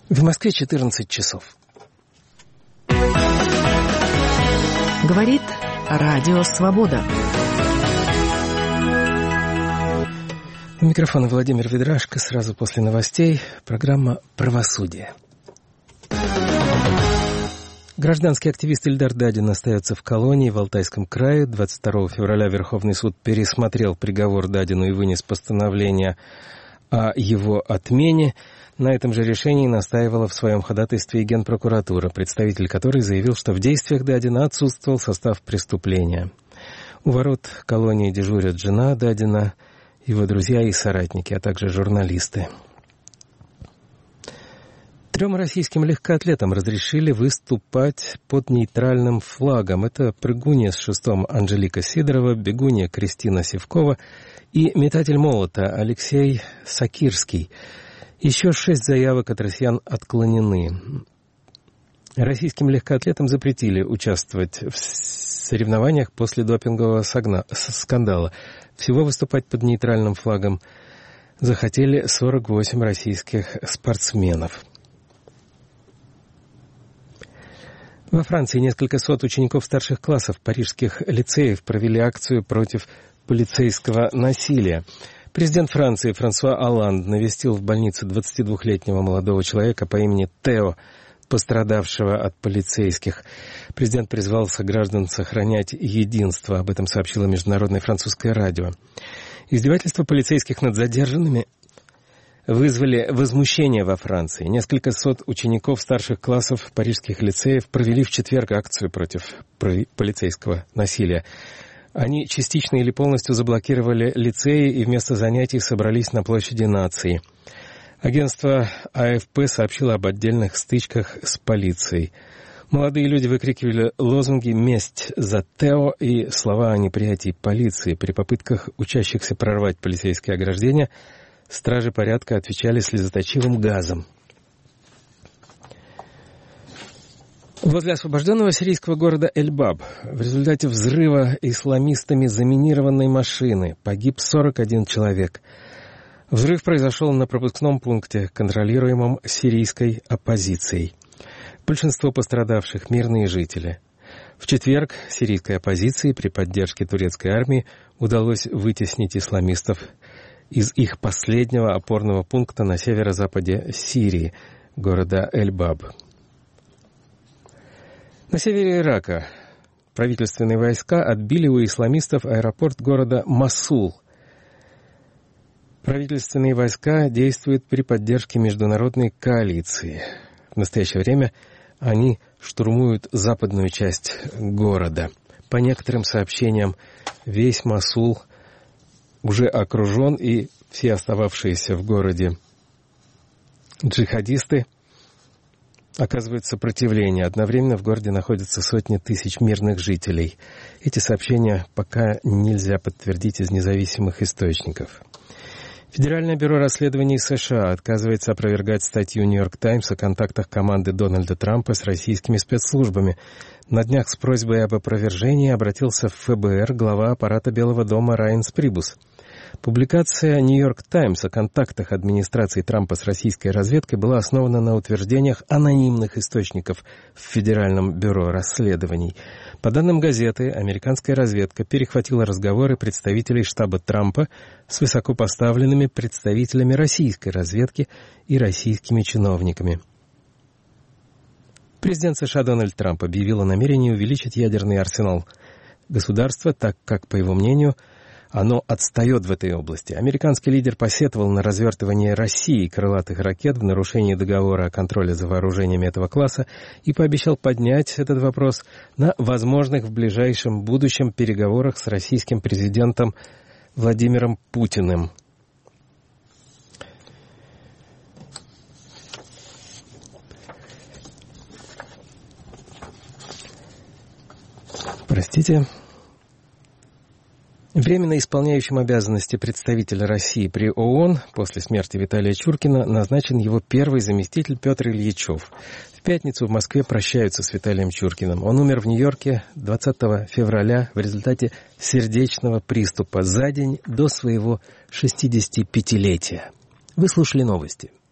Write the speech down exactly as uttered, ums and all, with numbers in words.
В Москве четырнадцать часов. Говорит Радио Свобода. У микрофона Владимир Ведрашко. Сразу после новостей программа «Правосудие». Гражданский активист Ильдар Дадин остается в колонии в Алтайском крае. двадцать второго февраля Верховный суд пересмотрел приговор Дадину и вынес постановление о его отмене. На этом же решении настаивала в своем ходатайстве и Генпрокуратура, представитель которой заявил, что в действиях Дадина отсутствовал состав преступления. У ворот колонии дежурят жена Дадина, его друзья и соратники, а также журналисты. Трем российским легкоатлетам разрешили выступать под нейтральным флагом. Это прыгунья с шестом Анжелика Сидорова, бегунья Кристина Сивкова и метатель молота Алексей Сакирский. Еще шесть заявок от россиян отклонены. Российским легкоатлетам запретили участвовать в соревнованиях после допингового скандала. Всего выступать под нейтральным флагом захотели сорок восемь российских спортсменов. Во Франции несколько сот учеников старших классов парижских лицеев провели акцию против полицейского насилия. Президент Франции Франсуа Олланд навестил в больнице двадцатидвухлетнего молодого человека по имени Тео, пострадавшего от полицейских. Президент призвал сограждан сохранять единство. Об этом сообщило Международное французское радио. Издевательства полицейских над задержанными вызвали возмущение во Франции. Несколько сот учеников старших классов парижских лицеев провели в четверг акцию против полицейского насилия. Они частично или полностью заблокировали лицеи и вместо занятий собрались на площади нации. Агентство А Эф Пэ сообщило об отдельных стычках с полицией. Молодые люди выкрикивали лозунги «Месть за Тео» и слова о неприятии полиции. При попытках учащихся прорвать полицейские ограждения стражи порядка отвечали слезоточивым газом. Возле освобожденного сирийского города Эль-Баб в результате взрыва исламистами заминированной машины погиб сорок один человек. Взрыв произошел на пропускном пункте, контролируемом сирийской оппозицией. Большинство пострадавших – мирные жители. В четверг сирийской оппозиции при поддержке турецкой армии удалось вытеснить исламистов из их последнего опорного пункта на северо-западе Сирии, города Эль-Баб. На севере Ирака правительственные войска отбили у исламистов аэропорт города Мосул. Правительственные войска действуют при поддержке международной коалиции. В настоящее время они штурмуют западную часть города. По некоторым сообщениям, весь Мосул уже окружен, и все остававшиеся в городе джихадисты оказывают сопротивление. Одновременно в городе находятся сотни тысяч мирных жителей. Эти сообщения пока нельзя подтвердить из независимых источников. Федеральное бюро расследований США отказывается опровергать статью «Нью-Йорк Таймс» о контактах команды Дональда Трампа с российскими спецслужбами. На днях с просьбой об опровержении обратился в Эф Бэ Эр глава аппарата Белого дома Райанс Прибус. Публикация «Нью-Йорк Таймс» о контактах администрации Трампа с российской разведкой была основана на утверждениях анонимных источников в Федеральном бюро расследований. По данным газеты, американская разведка перехватила разговоры представителей штаба Трампа с высокопоставленными представителями российской разведки и российскими чиновниками. Президент США Дональд Трамп объявил о намерении увеличить ядерный арсенал государства, так как, по его мнению, оно отстает в этой области. Американский лидер посетовал на развертывание России крылатых ракет в нарушении договора о контроле за вооружениями этого класса и пообещал поднять этот вопрос на возможных в ближайшем будущем переговорах с российским президентом Владимиром Путиным. Простите. Временно исполняющим обязанности представителя России при ООН после смерти Виталия Чуркина назначен его первый заместитель Петр Ильичев. В пятницу в Москве прощаются с Виталием Чуркиным. Он умер в Нью-Йорке двадцатого февраля в результате сердечного приступа за день до своего шестидесятипятилетия. Вы слушали новости.